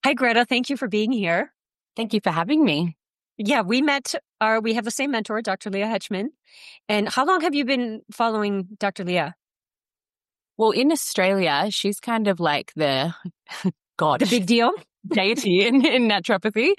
Hi, Greta. Thank you for being here. Thank you for having me. Yeah, we have the same mentor, Dr. Leah Hetchman. And how long have you been following Dr. Leah? Well, in Australia, she's kind of like the The god big deal? deity in naturopathy.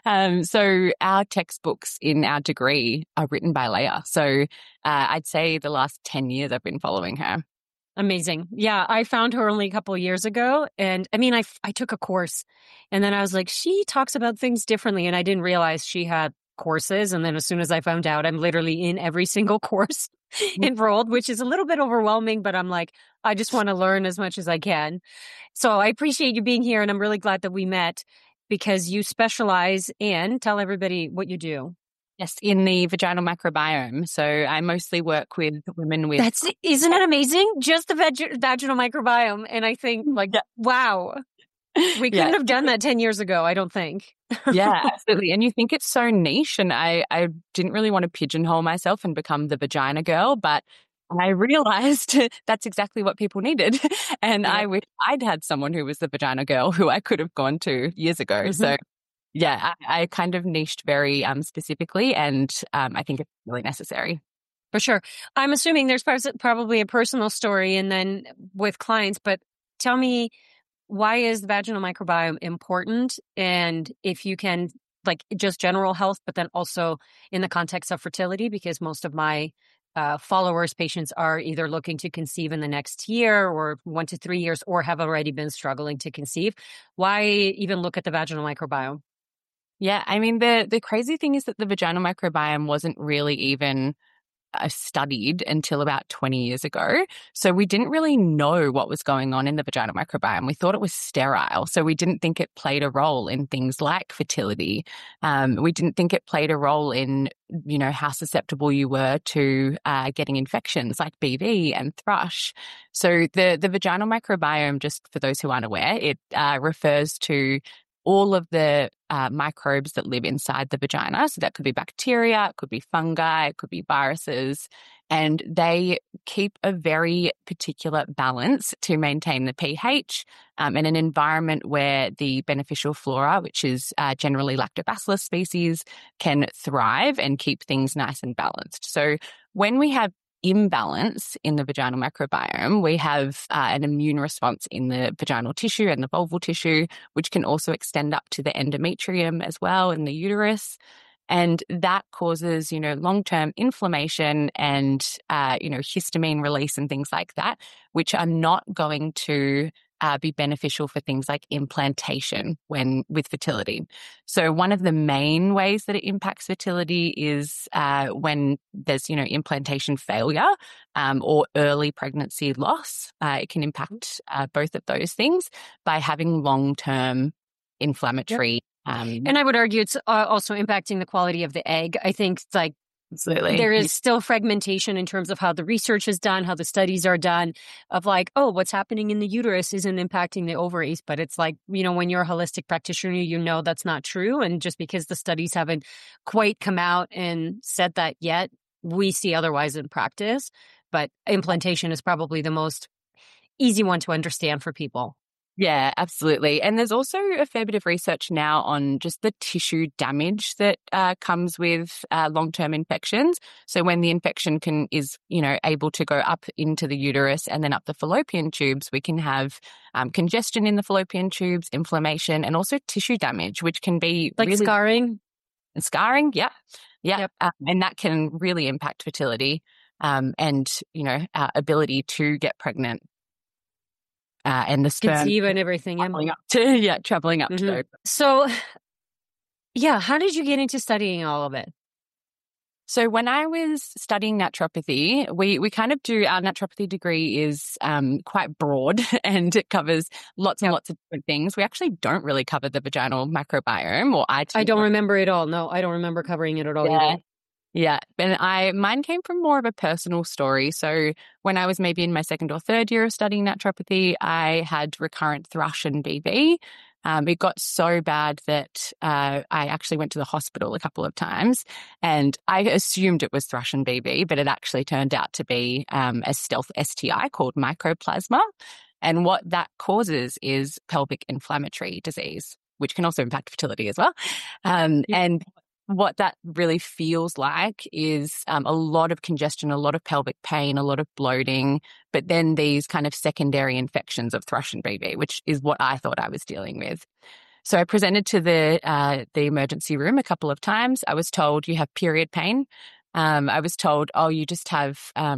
So our textbooks in our degree are written by Leah. So I'd say the last 10 years I've been following her. Amazing. Yeah, I found her only a couple of years ago. And I mean, I took a course and then I was like, she talks about things differently. And I didn't realize she had courses. And then as soon as I found out, I'm literally in every single course enrolled, which is a little bit overwhelming, but I'm like, I just want to learn as much as I can. So I appreciate you being here. And I'm really glad that we met because you specialize in, tell everybody what you do. Yes, in the vaginal microbiome. So I mostly work with women with... Isn't it amazing? Just the vaginal microbiome. And I think Yeah. wow, we couldn't have done that 10 years ago, I don't think. Yeah, absolutely. And you think it's so niche, and I didn't really want to pigeonhole myself and become the vagina girl, but I realized that's exactly what people needed. And I wish I'd had someone who was the vagina girl who I could have gone to years ago. Mm-hmm. So yeah, I kind of niched very specifically, and I think it's really necessary. For sure. I'm assuming there's probably a personal story and then with clients, but tell me, why is the vaginal microbiome important? And if you can, like just general health, but then also in the context of fertility, because most of my followers, patients are either looking to conceive in the next year or 1 to 3 years or have already been struggling to conceive. Why even look at the vaginal microbiome? Yeah, I mean, the crazy thing is that the vaginal microbiome wasn't really even studied until about 20 years ago. So we didn't really know what was going on in the vaginal microbiome. We thought it was sterile. So we didn't think it played a role in things like fertility. We didn't think it played a role in, how susceptible you were to getting infections like BV and thrush. So the vaginal microbiome, just for those who aren't aware, it refers to all of the microbes that live inside the vagina. So that could be bacteria, it could be fungi, it could be viruses, and they keep a very particular balance to maintain the pH in an environment where the beneficial flora, which is generally lactobacillus species, can thrive and keep things nice and balanced. So when we have imbalance in the vaginal microbiome, we have an immune response in the vaginal tissue and the vulval tissue, which can also extend up to the endometrium as well in the uterus. And that causes, long-term inflammation and, histamine release and things like that, which are not going to be beneficial for things like implantation with fertility. So one of the main ways that it impacts fertility is when there's, implantation failure or early pregnancy loss. It can impact both of those things by having long-term inflammatory. And I would argue it's also impacting the quality of the egg. I think Absolutely. There is still fragmentation in terms of how the research is done, how the studies are done, of what's happening in the uterus isn't impacting the ovaries. But it's when you're a holistic practitioner, that's not true. And just because the studies haven't quite come out and said that yet, we see otherwise in practice. But implantation is probably the most easy one to understand for people. Yeah, absolutely. And there's also a fair bit of research now on just the tissue damage that comes with long-term infections. So when the infection is able to go up into the uterus and then up the fallopian tubes, we can have congestion in the fallopian tubes, inflammation, and also tissue damage, which can be really scarring. Scarring, yeah. Yep. And that can really impact fertility and, our ability to get pregnant. And the sperm conceive and everything. Traveling up to those. So, how did you get into studying all of it? So when I was studying naturopathy, we kind of our naturopathy degree is quite broad and it covers lots and lots of different things. We actually don't really cover the vaginal microbiome, or I don't remember it all. No, I don't remember covering it at all either. Yeah. And mine came from more of a personal story. So when I was maybe in my second or third year of studying naturopathy, I had recurrent thrush and BV. It got so bad that I actually went to the hospital a couple of times, and I assumed it was thrush and BV, but it actually turned out to be a stealth STI called mycoplasma. And what that causes is pelvic inflammatory disease. which can also impact fertility as well. And what that really feels like is a lot of congestion, a lot of pelvic pain, a lot of bloating, but then these kind of secondary infections of thrush and BV, which is what I thought I was dealing with. So I presented to the emergency room a couple of times. I was told you have period pain. I was told, oh, you just have.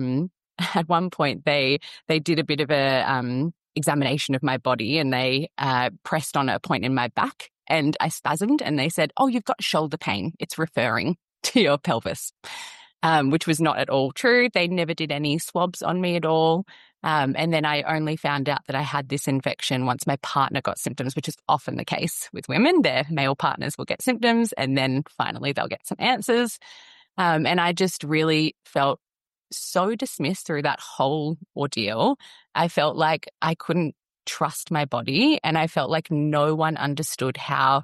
At one point, they did a bit of a examination of my body, and they pressed on a point in my back, and I spasmed, and they said, oh, you've got shoulder pain. It's referring to your pelvis, which was not at all true. They never did any swabs on me at all. And then I only found out that I had this infection once my partner got symptoms, which is often the case with women. Their male partners will get symptoms, and then finally they'll get some answers. And I just really felt so dismissed through that whole ordeal. I felt like I couldn't trust my body, and I felt like no one understood how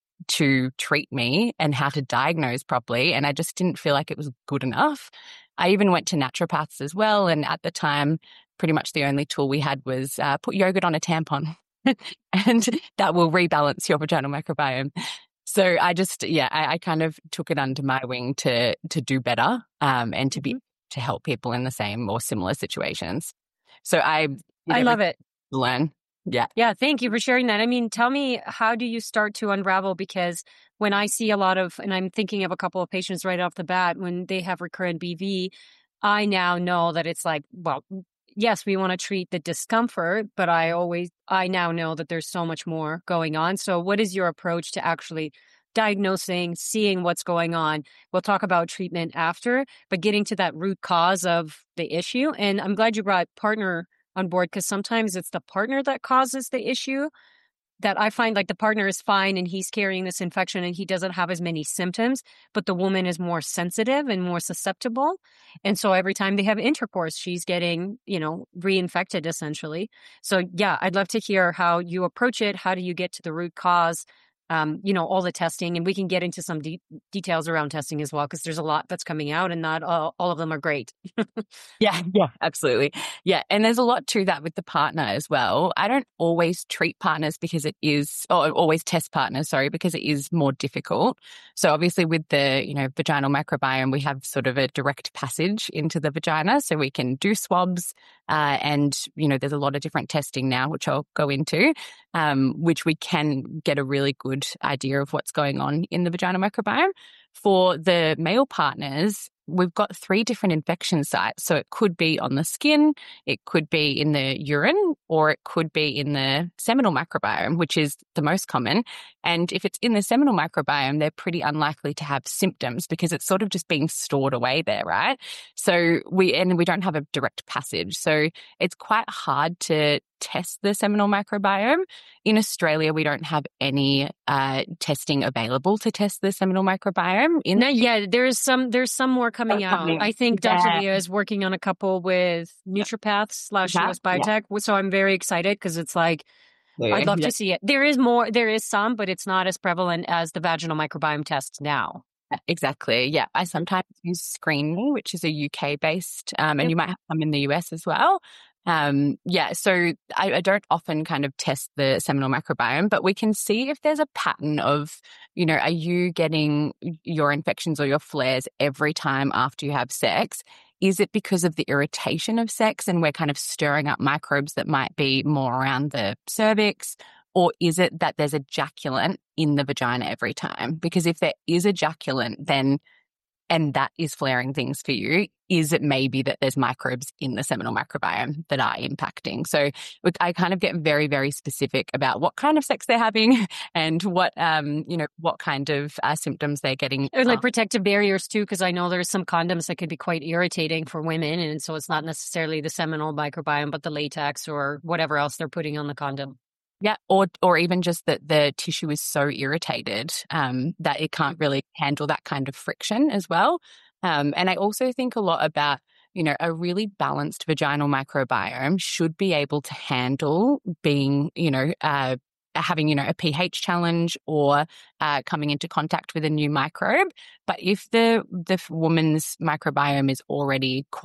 to treat me and how to diagnose properly, and I just didn't feel like it was good enough. I even went to naturopaths as well, and at the time, pretty much the only tool we had was put yogurt on a tampon, and that will rebalance your vaginal microbiome. So I just, I kind of took it under my wing to do better, and to help people in the same or similar situations. So I love it. Learn. Yeah. Yeah. Thank you for sharing that. I mean, tell me, how do you start to unravel? Because when I see a lot of, and I'm thinking of a couple of patients right off the bat, when they have recurrent BV, I now know that it's like, well, yes, we want to treat the discomfort, but I now know that there's so much more going on. So what is your approach to actually diagnosing, seeing what's going on? We'll talk about treatment after, but getting to that root cause of the issue. And I'm glad you brought partner on board, because sometimes it's the partner that causes the issue. That I find, like, the partner is fine and he's carrying this infection and he doesn't have as many symptoms, but the woman is more sensitive and more susceptible. And so every time they have intercourse, she's getting, reinfected essentially. So yeah, I'd love to hear how you approach it. How do you get to the root cause? All the testing, and we can get into some details around testing as well, because there's a lot that's coming out and not all of them are great. Yeah, absolutely. Yeah. And there's a lot to that with the partner as well. I don't always treat partners always test partners, because it is more difficult. So obviously with the, vaginal microbiome, we have sort of a direct passage into the vagina. So we can do swabs, and, there's a lot of different testing now, which I'll go into, which we can get a really good idea of what's going on in the vaginal microbiome. For the male partners, we've got 3 different infection sites. So it could be on the skin, it could be in the urine, or it could be in the seminal microbiome, which is the most common. And if it's in the seminal microbiome, they're pretty unlikely to have symptoms because it's sort of just being stored away there, right? So we don't have a direct passage. So it's quite hard to test the seminal microbiome. In Australia, we don't have any testing available to test the seminal microbiome. There's some more coming out. I think Dr. Leah is working on a couple with Nutripath/US Biotech. Yeah. So I'm very excited because it's like, I'd love to see it. There is some, but it's not as prevalent as the vaginal microbiome test now. Exactly. Yeah. I sometimes use Screen Me, which is a UK-based, and you might have some in the US as well. So I don't often kind of test the seminal microbiome, but we can see if there's a pattern of, are you getting your infections or your flares every time after you have sex? Is it because of the irritation of sex and we're kind of stirring up microbes that might be more around the cervix? Or is it that there's ejaculant in the vagina every time? Because if there is ejaculant, and that is flaring things for you, is it maybe that there's microbes in the seminal microbiome that are impacting? So I kind of get very, very specific about what kind of sex they're having and what kind of symptoms they're getting. There's like protective barriers too, because I know there's some condoms that could be quite irritating for women. And so it's not necessarily the seminal microbiome, but the latex or whatever else they're putting on the condom. Yeah, or even just that the tissue is so irritated that it can't really handle that kind of friction as well. And I also think a lot about, a really balanced vaginal microbiome should be able to handle being, having, a pH challenge or coming into contact with a new microbe. But if the woman's microbiome is already quite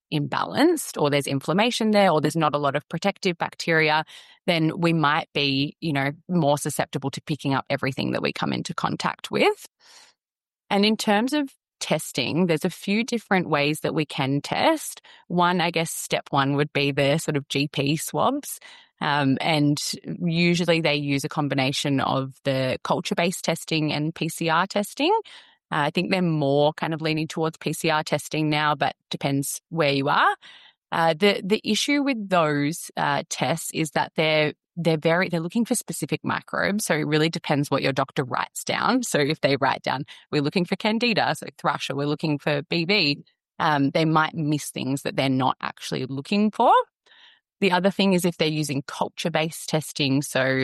imbalanced, or there's inflammation there, or there's not a lot of protective bacteria, then we might be, more susceptible to picking up everything that we come into contact with. And in terms of testing, there's a few different ways that we can test. One, I guess step one would be the sort of GP swabs. And usually they use a combination of the culture-based testing and PCR testing. I think they're more kind of leaning towards PCR testing now, but depends where you are. The issue with those tests is that they're looking for specific microbes. So it really depends what your doctor writes down. So if they write down, we're looking for Candida, so thrush, or we're looking for BV, they might miss things that they're not actually looking for. The other thing is if they're using culture-based testing, so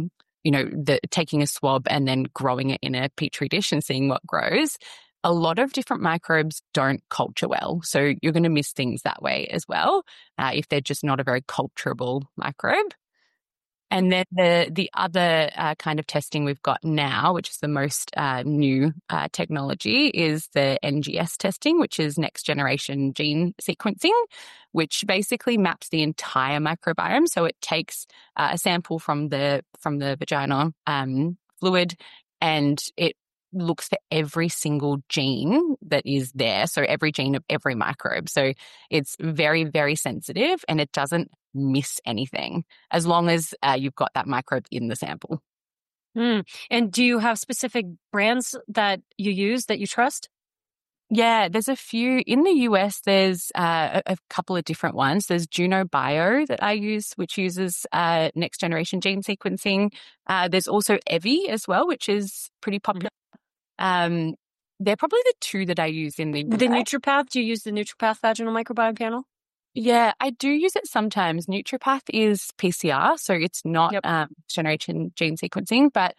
taking a swab and then growing it in a petri dish and seeing what grows, a lot of different microbes don't culture well. So you're going to miss things that way as well, if they're just not a very culturable microbe. And then the other kind of testing we've got now, which is the most new technology, is the NGS testing, which is next generation gene sequencing, which basically maps the entire microbiome. So it takes a sample from the vaginal fluid, and it looks for every single gene that is there. So every gene of every microbe. So it's very, very sensitive, and it doesn't miss anything as long as you've got that microbe in the sample. And do you have specific brands that you use that you trust? Yeah, there's a few. In the US, there's a couple of different ones. There's Juno Bio that I use, which uses next generation gene sequencing. There's also Evie as well, which is pretty popular. They're probably the two that I use in the NutriPath. Do you use the NutriPath vaginal microbiome panel? Yeah, I do use it sometimes. NutriPath is PCR, so it's not generation gene sequencing, but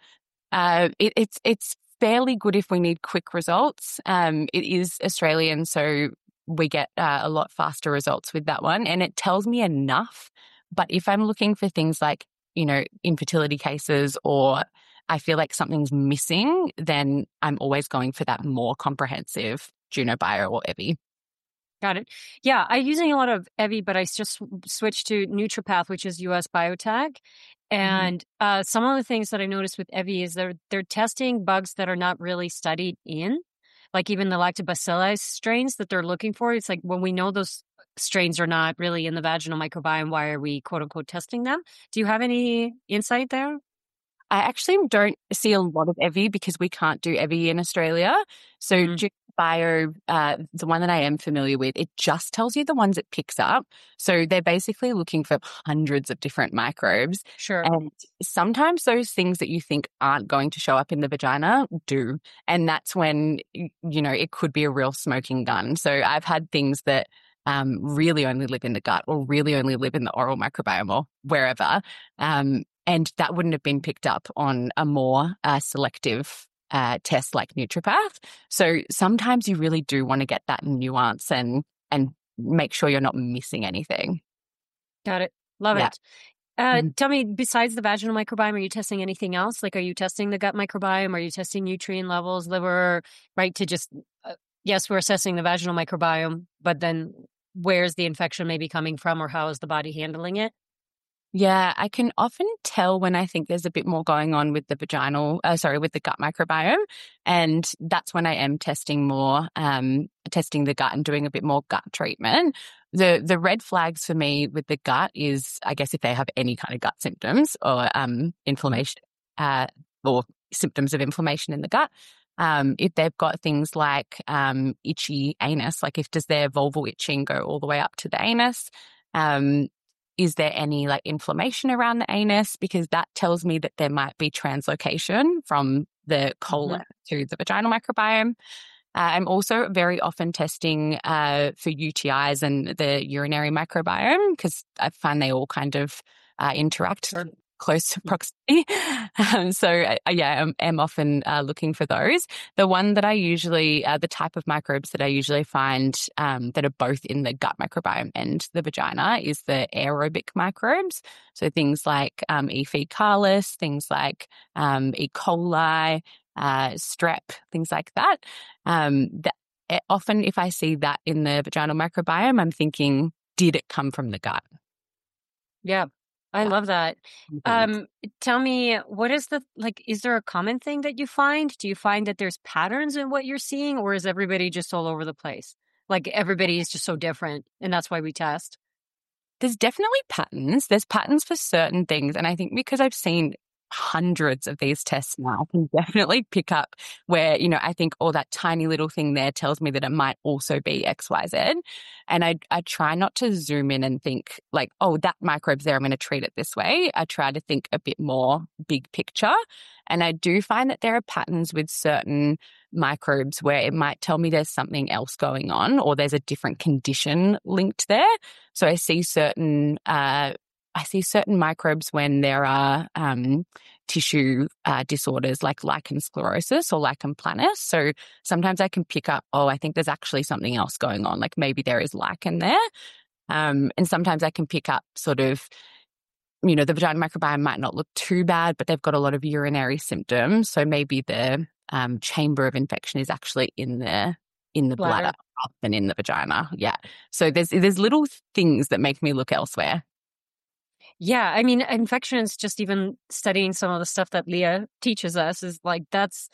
it's fairly good if we need quick results. It is Australian, so we get a lot faster results with that one, and it tells me enough. But if I'm looking for things like, infertility cases, or I feel like something's missing, then I'm always going for that more comprehensive Juno Bio or Evie. Got it. Yeah, I'm using a lot of Evie, but I just switched to NutriPath, which is US Biotech. And some of the things that I noticed with Evie is they're testing bugs that are not really studied in, like even the lactobacilli strains that they're looking for. It's like, when we know those strains are not really in the vaginal microbiome, why are we quote unquote testing them? Do you have any insight there? I actually don't see a lot of Evie because we can't do Evie in Australia. So Bio, the one that I am familiar with, it just tells you the ones it picks up. So they're basically looking for hundreds of different microbes. Sure. And sometimes those things that you think aren't going to show up in the vagina do. And that's when, it could be a real smoking gun. So I've had things that really only live in the gut, or really only live in the oral microbiome, or wherever. And that wouldn't have been picked up on a more selective test like NutriPath. So sometimes you really do want to get that nuance and make sure you're not missing anything. Got it. Love it. Tell me, besides the vaginal microbiome, are you testing anything else? Like, are you testing the gut microbiome? Are you testing nutrient levels, liver, right? To just, yes, we're assessing the vaginal microbiome, but then where's the infection maybe coming from, or how is the body handling it? Yeah, I can often tell when I think there's a bit more going on with the with the gut microbiome. And that's when I am testing more, testing the gut and doing a bit more gut treatment. The red flags for me with the gut is, I guess, if they have any kind of gut symptoms or inflammation, or symptoms of inflammation in the gut. If they've got things like itchy anus, like does their vulval itching go all the way up to the anus? Is there any inflammation around the anus? Because that tells me that there might be translocation from the colon to the vaginal microbiome. I'm also very often testing for UTIs and the urinary microbiome, because I find they all kind of interact close proximity. So I'm often looking for those. The one that I usually, the type of microbes that I usually find that are both in the gut microbiome and the vagina is the aerobic microbes. So things like E. faecalis, things like E. coli, strep, things like that. often if I see that in the vaginal microbiome, I'm thinking, did it come from the gut? Yeah. I Yeah. love that. Mhm. Tell me, what is is there a common thing that you find? Do you find that there's patterns in what you're seeing, or is everybody just all over the place? Like everybody is just so different, and that's why we test. There's definitely patterns. There's patterns for certain things. And I think because I've seen hundreds of these tests now, I can definitely pick up where, I think, oh, that tiny little thing there tells me that it might also be XYZ. And I try not to zoom in and think like, oh, that microbe's there, I'm going to treat it this way. I try to think a bit more big picture. And I do find that there are patterns with certain microbes where it might tell me there's something else going on or there's a different condition linked there. So I see certain microbes when there are tissue disorders like lichen sclerosis or lichen planus. So sometimes I can pick up, oh, I think there's actually something else going on. Like maybe there is lichen there. And sometimes I can pick up sort of, the vagina microbiome might not look too bad, but they've got a lot of urinary symptoms. So maybe the chamber of infection is actually in the bladder Bladder. rather than in the vagina. Yeah. So there's little things that make me look elsewhere. Yeah, I mean, infections, just even studying some of the stuff that Leah teaches us is like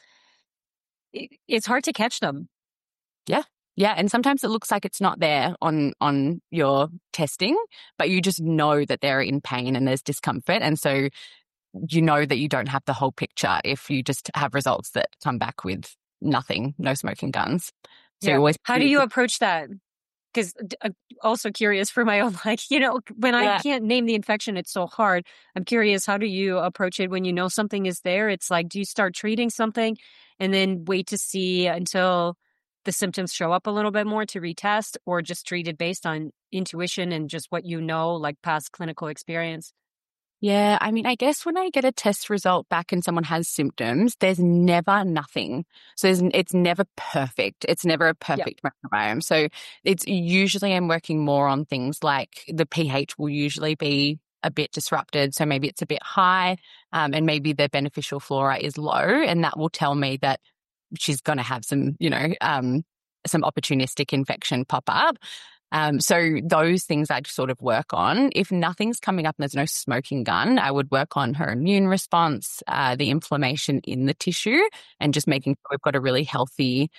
it's hard to catch them. Yeah. Yeah. And sometimes it looks like it's not there on your testing, but you just know that they're in pain and there's discomfort. And so you know that you don't have the whole picture if you just have results that come back with nothing, no smoking guns. So you Yeah. always, How do you approach that? Because also curious for my own, when I yeah. can't name the infection, it's so hard. I'm curious, how do you approach it when you know something is there? It's like, do you start treating something and then wait to see until the symptoms show up a little bit more to retest, or just treat it based on intuition and just what you know, like past clinical experience? Yeah, I mean, I guess when I get a test result back and someone has symptoms, there's never nothing. So it's never perfect. It's never a Yeah. perfect microbiome. So it's usually I'm working more on things like the pH will usually be a bit disrupted. So maybe it's a bit high, and maybe the beneficial flora is low, and that will tell me that she's going to have some opportunistic infection pop up. So those things I'd sort of work on. If nothing's coming up and there's no smoking gun, I would work on her immune response, the inflammation in the tissue, and just making sure we've got a really healthy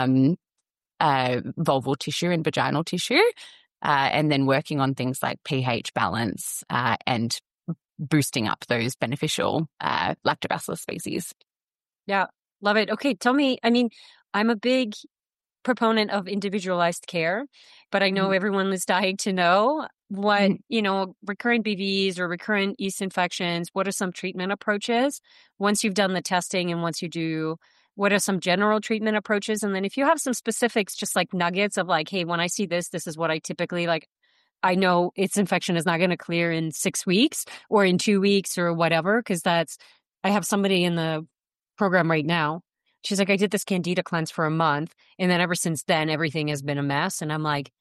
vulval tissue and vaginal tissue. And then working on things like pH balance and boosting up those beneficial lactobacillus species. Yeah. Love it. Okay. Tell me, I mean, I'm a big proponent of individualized care, but I know Mhm. everyone is dying to know what, Mhm. recurrent BVs or recurrent yeast infections, what are some treatment approaches once you've done the testing, and once you do, what are some general treatment approaches? And then if you have some specifics, just like nuggets of like, hey, when I see this is what I typically like. I know its infection is not going to clear in 6 weeks or in 2 weeks or whatever, because I have somebody in the program right now. She's like, I did this candida cleanse for a month. And then ever since then, everything has been a mess. And I'm like,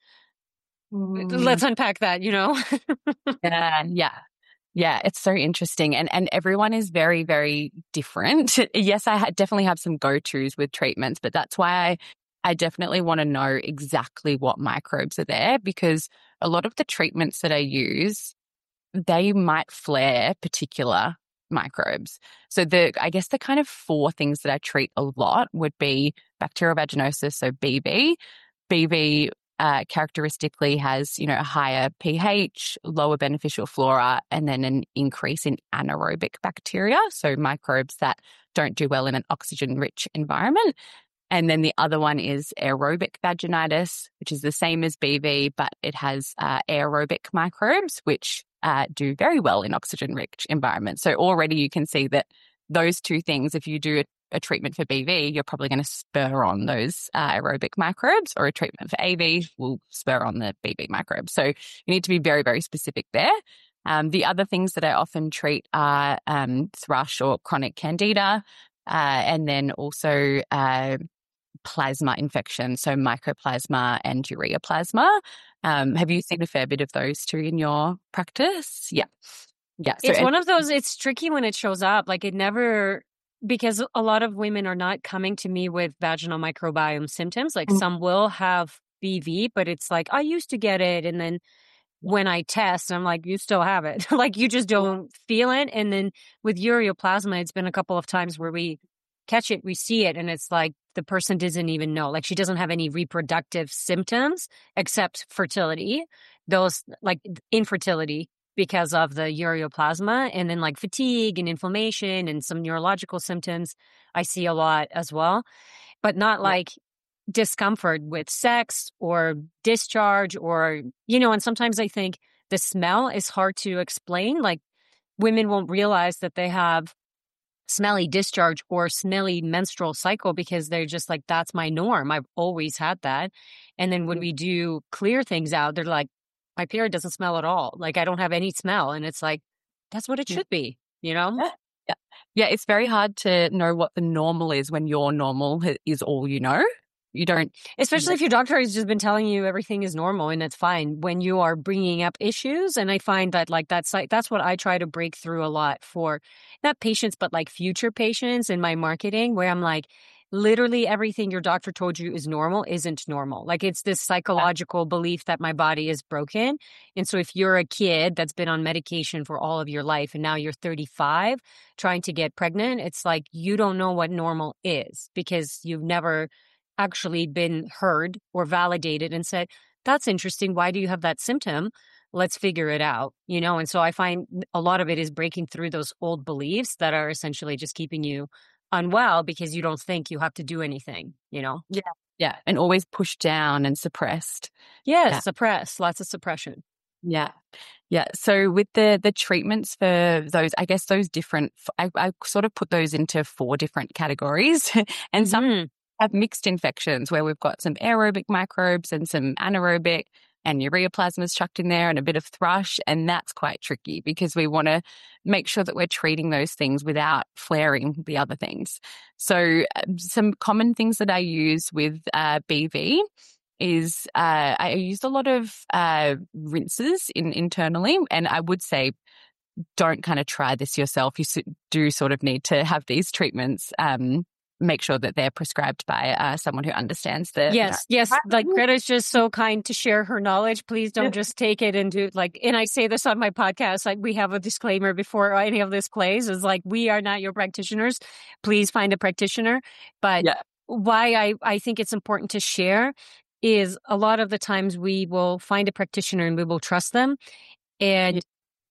Mm. let's unpack that, you know? Yeah, yeah. Yeah, it's so interesting. And everyone is very, very different. Yes, definitely have some go-tos with treatments, but that's why I definitely want to know exactly what microbes are there, because a lot of the treatments that I use, they might flare particular microbes. So I guess the kind of four things that I treat a lot would be bacterial vaginosis, so BV. BV characteristically has, a higher pH, lower beneficial flora, and then an increase in anaerobic bacteria, so microbes that don't do well in an oxygen-rich environment. And then the other one is aerobic vaginitis, which is the same as BV, but it has aerobic microbes, which do very well in oxygen-rich environments. So already you can see that those two things, if you do a treatment for BV, you're probably going to spur on those aerobic microbes, or a treatment for AV will spur on the BV microbes. So you need to be very, very specific there. The other things that I often treat are thrush or chronic candida, and then also plasma infection, so mycoplasma and ureaplasma. Have you seen a fair bit of those too in your practice? Yeah. Yeah. So, It's one of those, it's tricky when it shows up. Like it never, because a lot of women are not coming to me with vaginal microbiome symptoms. Like Mm. some will have BV, but it's like, I used to get it. And then when I test, I'm like, you still have it. Like you just don't feel it. And then with ureaplasma, it's been a couple of times where we catch it, we see it, and it's like the person doesn't even know. Like she doesn't have any reproductive symptoms except fertility, those like infertility because of the ureaplasma, and then like fatigue and inflammation and some neurological symptoms I see a lot as well, but not Yeah. like discomfort with sex or discharge or, and sometimes I think the smell is hard to explain. Like women won't realize that they have smelly discharge or smelly menstrual cycle because they're just like, that's my norm. I've always had that. And then when we do clear things out, they're like, my period doesn't smell at all. Like I don't have any smell. And it's like, that's what it Yeah. should be, you know? Yeah. Yeah. Yeah. It's very hard to know what the normal is when your normal is all you know. You don't. Especially if your doctor has just been telling you everything is normal and it's fine when you are bringing up issues. And I find that like that's what I try to break through a lot for not patients, but like future patients in my marketing, where I'm like, literally everything your doctor told you is normal isn't normal. Like it's this psychological belief that my body is broken. And so if you're a kid that's been on medication for all of your life and now you're 35 trying to get pregnant, it's like you don't know what normal is because you've never actually been heard or validated and said, that's interesting. Why do you have that symptom? Let's figure it out, And so I find a lot of it is breaking through those old beliefs that are essentially just keeping you unwell because you don't think you have to do anything. Yeah. Yeah. And always pushed down and suppressed. Yes, Yeah. suppress, lots of suppression. Yeah. Yeah. So with the treatments for those, I guess those different, I sort of put those into 4 different categories. And some have mixed infections where we've got some aerobic microbes and some anaerobic, and ureaplasmas chucked in there and a bit of thrush. And that's quite tricky because we want to make sure that we're treating those things without flaring the other things. So some common things that I use with BV is I use a lot of rinses internally, and I would say don't kind of try this yourself. You do sort of need to have these treatments. Make sure that they're prescribed by someone who understands the. Yes. Like Greta's just so kind to share her knowledge. Please don't just take it and do and I say this on my podcast, like we have a disclaimer before any of this plays is like, we are not your practitioners. Please find a practitioner. But why I think it's important to share is a lot of the times we will find a practitioner and we will trust them. And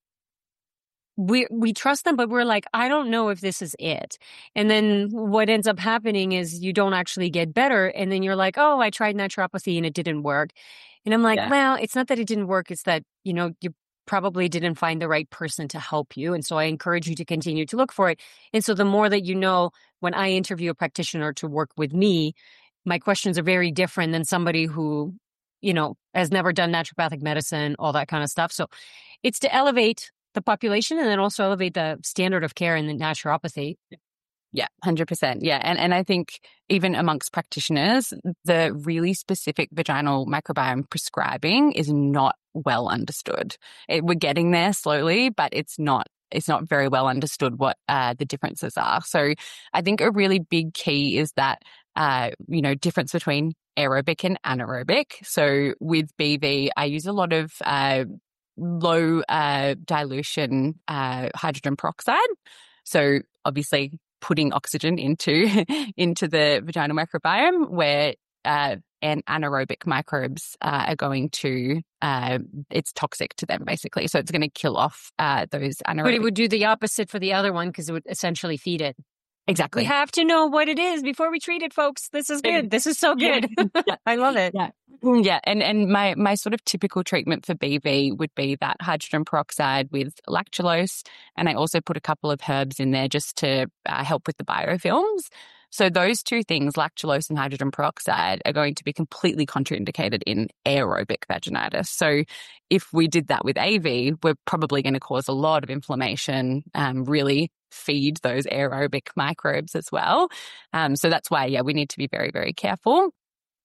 we trust them, but we're like, I don't know if this is it. And then what ends up happening is you don't actually get better. And then you're like, oh, I tried naturopathy and it didn't work. And I'm like, well, it's not that it didn't work. It's that, you probably didn't find the right person to help you. And so I encourage you to continue to look for it. And so the more that when I interview a practitioner to work with me, my questions are very different than somebody who, has never done naturopathic medicine, all that kind of stuff. So it's to elevate the population and then also elevate the standard of care in the naturopathy. Yeah, 100%. Yeah. And I think even amongst practitioners, the really specific vaginal microbiome prescribing is not well understood. We're getting there slowly, but it's not very well understood what the differences are. So I think a really big key is that, difference between aerobic and anaerobic. So with BV, I use a lot of low dilution hydrogen peroxide. So obviously putting oxygen into the vaginal microbiome, where and anaerobic microbes are going to it's toxic to them basically. So it's going to kill off those anaerobic. But it would do the opposite for the other one because it would essentially feed it. Exactly. We have to know what it is before we treat it, folks. This is good. This is so good. Yeah. I love it. Yeah. Yeah. And my sort of typical treatment for BV would be that hydrogen peroxide with lactulose. And I also put a couple of herbs in there just to help with the biofilms. So those 2 things, lactulose and hydrogen peroxide, are going to be completely contraindicated in aerobic vaginitis. So if we did that with AV, we're probably going to cause a lot of inflammation, really feed those aerobic microbes as well. So that's why, we need to be very, very careful.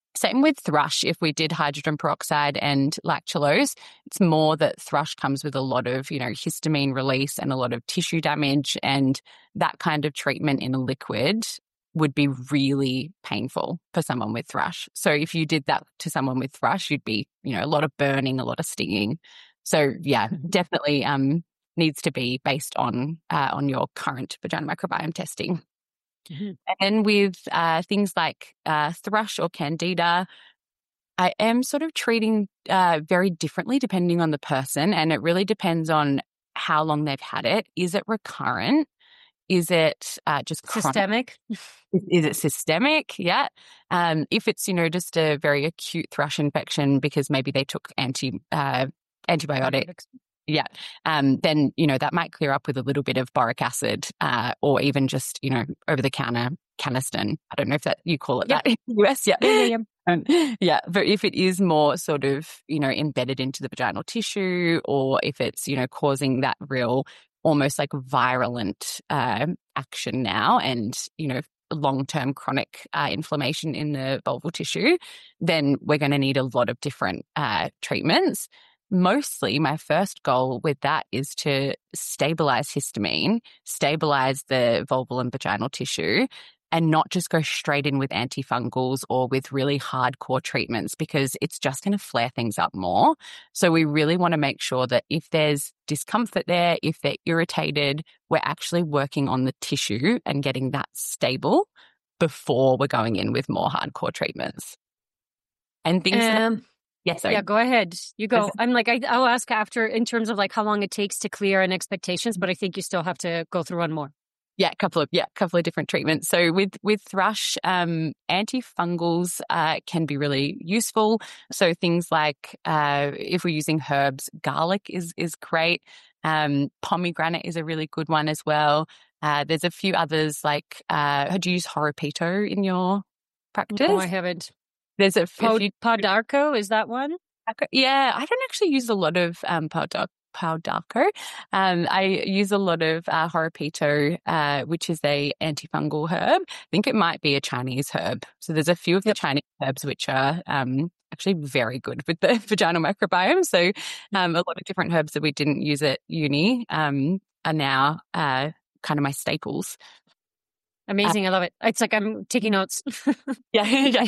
Same with thrush. If we did hydrogen peroxide and lactulose, it's more that thrush comes with a lot of, histamine release and a lot of tissue damage, and that kind of treatment in a liquid would be really painful for someone with thrush. So if you did that to someone with thrush, you'd be, a lot of burning, a lot of stinging. So yeah, definitely needs to be based on your current vaginal microbiome testing. Mm-hmm. And then with things like thrush or candida, I am sort of treating very differently depending on the person, and it really depends on how long they've had it. Is it recurrent? Is it just systemic? Is it systemic? Yeah. If it's, just a very acute thrush infection because maybe they took antibiotics. Yeah. Then, that might clear up with a little bit of boric acid or even just, over-the-counter Canesten. I don't know if that you call it that in the US. Yeah. Yeah. But if it is more sort of, embedded into the vaginal tissue, or if it's, causing that real almost like virulent action now and, long-term chronic inflammation in the vulval tissue, then we're going to need a lot of different treatments. Mostly my first goal with that is to stabilize histamine, stabilize the vulval and vaginal tissue, and not just go straight in with antifungals or with really hardcore treatments, because it's just going to flare things up more. So we really want to make sure that if there's discomfort there, if they're irritated, we're actually working on the tissue and getting that stable before we're going in with more hardcore treatments. And things Yes, sorry. Yeah, go ahead. You go. I'm like, I'll ask after in terms of like how long it takes to clear and expectations, but I think you still have to go through one more. Yeah, a couple of different treatments. So with thrush, antifungals can be really useful. So things like if we're using herbs, garlic is great. Pomegranate is a really good one as well. There's a few others like do you use Horopito in your practice? No, I haven't. There's a few. Pau d'Arco, is that one? Yeah, I don't actually use a lot of Pau d'Arco. I use a lot of Horopito, which is a antifungal herb. I think it might be a Chinese herb. So there's a few of the Chinese herbs which are actually very good with the vaginal microbiome. So a lot of different herbs that we didn't use at uni are now kind of my staples. Amazing. I love it. It's like I'm taking notes. Yeah.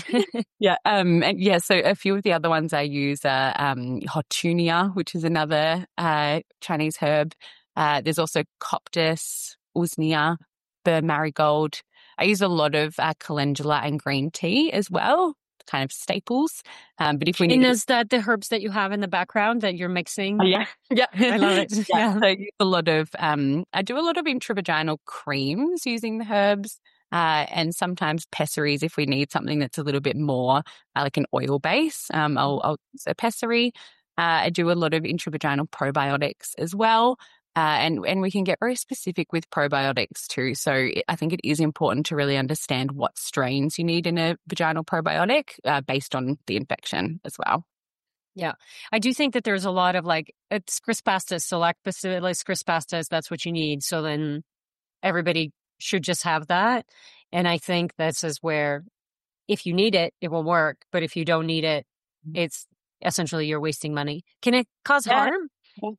So a few of the other ones I use are Hotunia, which is another Chinese herb. There's also Coptis, Usnea, Burr marigold. I use a lot of calendula and green tea as well, kind of staples. But if we need, is that the herbs that you have in the background that you're mixing? Oh, yeah. I love it. Yeah. So I use a lot of I do a lot of intravaginal creams using the herbs, and sometimes pessaries if we need something that's a little bit more like an oil base. I'll use a pessary. I do a lot of intravaginal probiotics as well. And we can get very specific with probiotics too. So I think it is important to really understand what strains you need in a vaginal probiotic based on the infection as well. Yeah. I do think that there's a lot of like, it's Crispastus, so Lactobacillus crispastus, that's what you need. So then everybody should just have that. And I think this is where if you need it, it will work. But if you don't need it, it's essentially you're wasting money. Can it cause harm?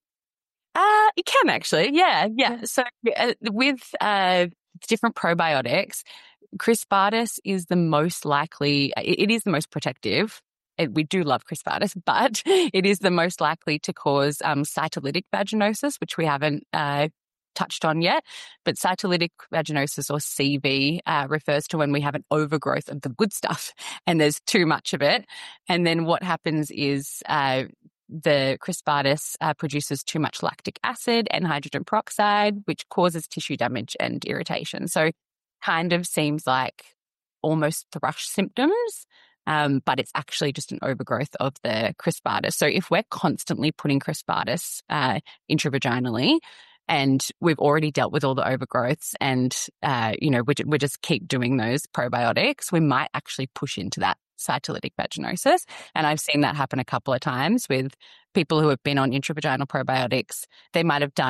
It can actually. Yeah. So with different probiotics, Crispardus is the most likely, it is the most protective. We do love Crispardus, but it is the most likely to cause cytolytic vaginosis, which we haven't touched on yet. But cytolytic vaginosis, or CV, refers to when we have an overgrowth of the good stuff and there's too much of it. And then what happens is the Crispardus produces too much lactic acid and hydrogen peroxide, which causes tissue damage and irritation. So kind of seems like almost thrush symptoms, but it's actually just an overgrowth of the Crispardus. So if we're constantly putting Crispardus intravaginally, and we've already dealt with all the overgrowths and, we just keep doing those probiotics, we might actually push into that cytolytic vaginosis. And I've seen that happen a couple of times with people who have been on intravaginal probiotics. They might have done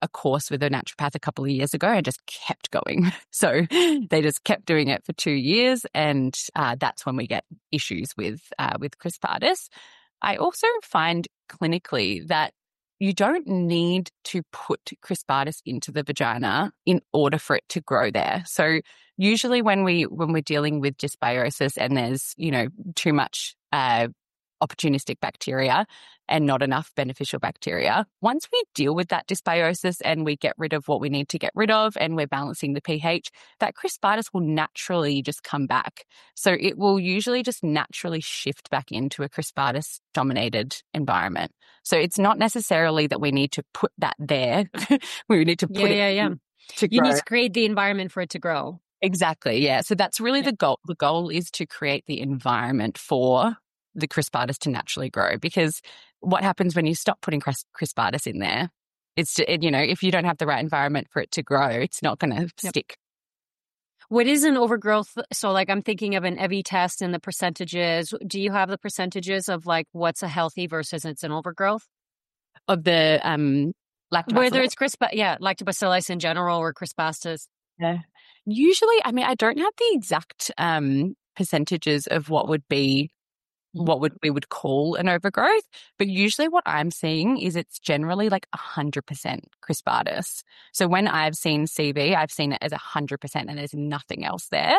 a course with a naturopath a couple of years ago and just kept going. So they just kept doing it for 2 years, and that's when we get issues with crispardus. I also find clinically that you don't need to put crispardus into the vagina in order for it to grow there. So usually when we're dealing with dysbiosis and there's, too much opportunistic bacteria and not enough beneficial bacteria, once we deal with that dysbiosis and we get rid of what we need to get rid of and we're balancing the pH, that crispardus will naturally just come back. So it will usually just naturally shift back into a crispardus dominated environment. So it's not necessarily that we need to put that there. We need to put it to grow. You need to create the environment for it to grow. Exactly. Yeah. So that's really the goal. The goal is to create the environment for the crispardus to naturally grow, because what happens when you stop putting crispardus in there, if you don't have the right environment for it to grow, it's not going to stick. What is an overgrowth? So like I'm thinking of an EVI test and the percentages. Do you have the percentages of like what's a healthy versus it's an overgrowth? Of the lactobacillus? Whether it's lactobacillus in general or crispardus. Yeah. Usually, I don't have the exact percentages of what we would call an overgrowth, but usually what I'm seeing is it's generally like 100% crispardus. So when I've seen CV, I've seen it as 100% and there's nothing else there.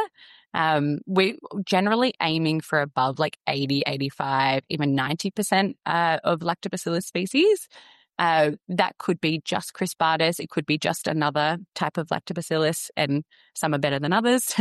We're generally aiming for above like 80, 85, even 90% of lactobacillus species. That could be just crispardus. It could be just another type of lactobacillus, and some are better than others.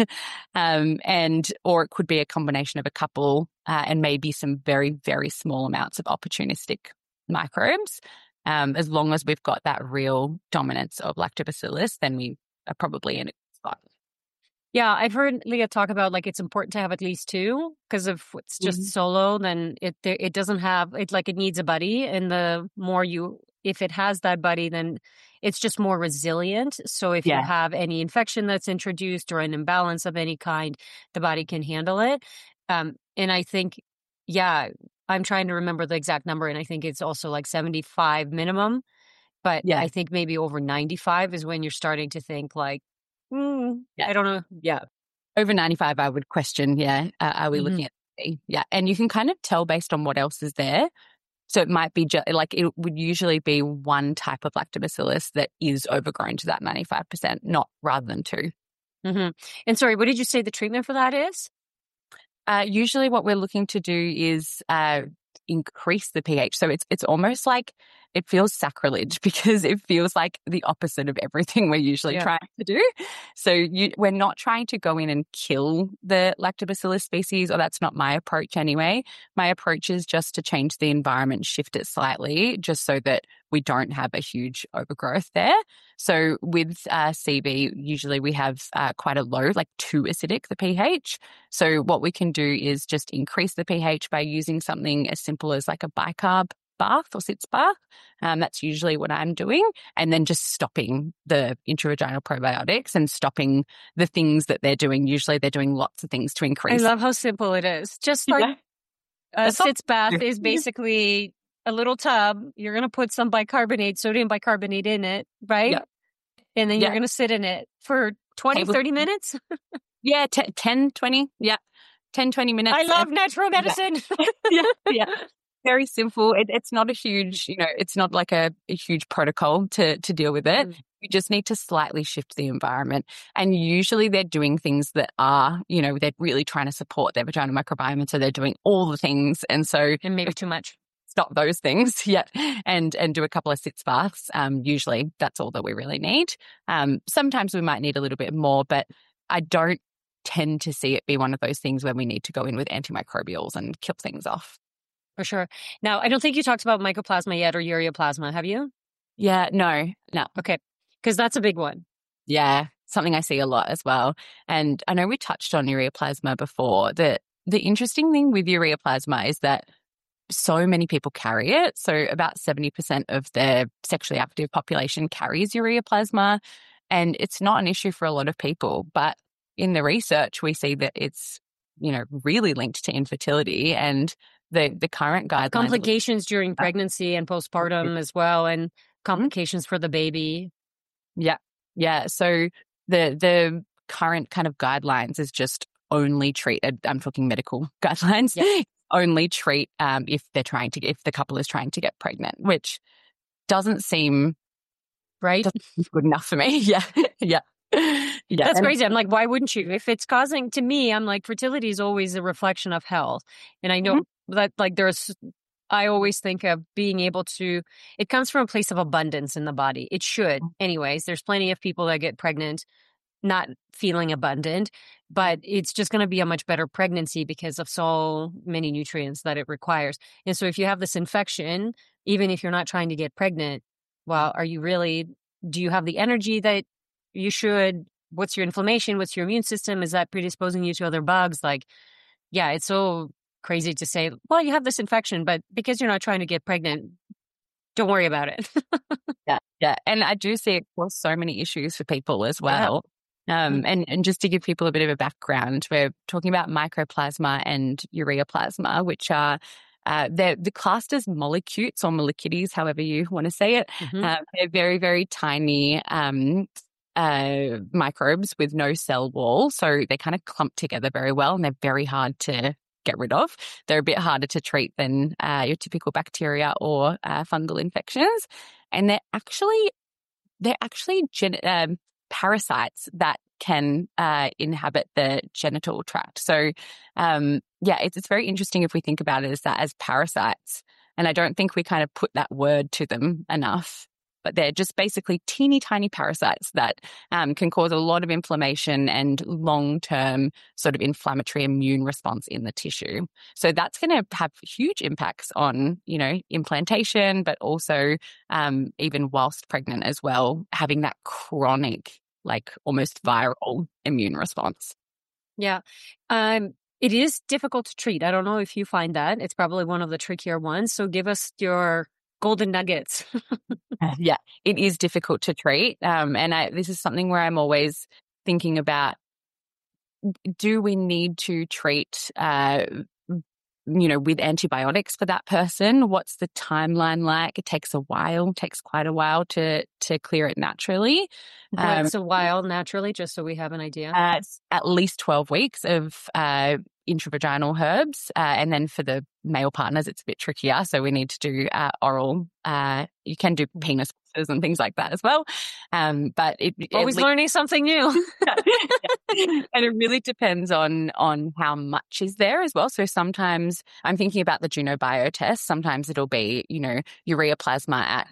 Or it could be a combination of a couple, and maybe some very, very small amounts of opportunistic microbes. As long as we've got that real dominance of lactobacillus, then we are probably in a good spot. Yeah, I've heard Leah talk about like it's important to have at least two, because if it's just solo, then it doesn't have it, like it needs a buddy, and the more if it has that buddy, then it's just more resilient. So if you have any infection that's introduced or an imbalance of any kind, the body can handle it. And I think, I'm trying to remember the exact number, and I think it's also like 75 minimum, but I think maybe over 95 is when you're starting to think like, I don't know. Yeah. Over 95, I would question, are we looking at? Yeah. And you can kind of tell based on what else is there. So it might be like it would usually be one type of lactobacillus that is overgrown to that 95%, not rather than two. Mm-hmm. And sorry, what did you say the treatment for that is? Usually what we're looking to do is increase the pH. So it's almost like it feels sacrilege, because it feels like the opposite of everything we're usually trying to do. So we're not trying to go in and kill the lactobacillus species, or that's not my approach anyway. My approach is just to change the environment, shift it slightly, just so that we don't have a huge overgrowth there. So with CB, usually we have quite a low, like too acidic, the pH. So what we can do is just increase the pH by using something as simple as like a bicarb bath or sitz bath. That's usually what I'm doing. And then just stopping the intravaginal probiotics and stopping the things that they're doing. Usually they're doing lots of things to increase. I love how simple it is. Just like a sitz bath is basically a little tub. You're going to put some bicarbonate, sodium bicarbonate in it, right? Yeah. And then you're going to sit in it for 20, 30 minutes? 10, 20. Yeah. 10, 20 minutes. I love natural medicine. Yeah. Very simple. It's not a huge, it's not like a huge protocol to deal with it. You just need to slightly shift the environment. And usually they're doing things that are, they're really trying to support their vaginal microbiome. And so they're doing all the things. And maybe too much. Stop those things, and do a couple of sitz baths. Usually that's all that we really need. Sometimes we might need a little bit more, but I don't tend to see it be one of those things where we need to go in with antimicrobials and kill things off. For sure. Now, I don't think you talked about mycoplasma yet, or ureaplasma, have you? Yeah, no. Okay, because that's a big one. Yeah, something I see a lot as well. And I know we touched on ureaplasma before. The interesting thing with ureaplasma is that so many people carry it. So about 70% of the sexually active population carries ureaplasma, and it's not an issue for a lot of people. But in the research, we see that it's, really linked to infertility, and the current guidelines. Complications during pregnancy and postpartum as well. And complications for the baby. Yeah. Yeah. So the current kind of guidelines is just only treat, I'm talking medical guidelines, Yep. only treat if the couple is trying to get pregnant, which doesn't seem Right? good enough for me. Yeah. Yeah. Yeah. That's crazy. I'm like, why wouldn't you? If it's causing, to me, I'm like, fertility is always a reflection of health. And I know that like I always think of being able to, it comes from a place of abundance in the body. It should. Anyways, there's plenty of people that get pregnant not feeling abundant, but it's just going to be a much better pregnancy because of so many nutrients that it requires. And so if you have this infection, even if you're not trying to get pregnant, well, do you have the energy that you should? What's your inflammation? What's your immune system? Is that predisposing you to other bugs? Like, yeah, it's so crazy to say, well, you have this infection, but because you're not trying to get pregnant, don't worry about it. Yeah. Yeah. And I do see it cause so many issues for people as well. And just to give people a bit of a background, we're talking about mycoplasma and ureaplasma, which are they're classed as molecules or molecules, however you want to say it. They're very, very tiny microbes with no cell wall. So they kind of clump together very well, and they're very hard to get rid of. They're a bit harder to treat than your typical bacteria or fungal infections. And they're actually parasites that can inhabit the genital tract. So, it's very interesting if we think about it as parasites. And I don't think we kind of put that word to them enough. But they're just basically teeny tiny parasites that can cause a lot of inflammation and long-term sort of inflammatory immune response in the tissue. So that's going to have huge impacts on, implantation, but also even whilst pregnant as well, having that chronic, like almost viral immune response. Yeah. It is difficult to treat. I don't know if you find that. It's probably one of the trickier ones. So give us your golden nuggets. Yeah, it is difficult to treat. And this is something where I'm always thinking about, do we need to treat, with antibiotics for that person? What's the timeline like? It takes quite a while to clear it naturally. What's a while naturally, just so we have an idea? It's at least 12 weeks of intravaginal herbs. And then for the male partners, it's a bit trickier. So we need to do oral. You can do penis boosters and things like that as well. But always learning something new. And it really depends on how much is there as well. So sometimes I'm thinking about the Juno Bio test. Sometimes it'll be, ureaplasma at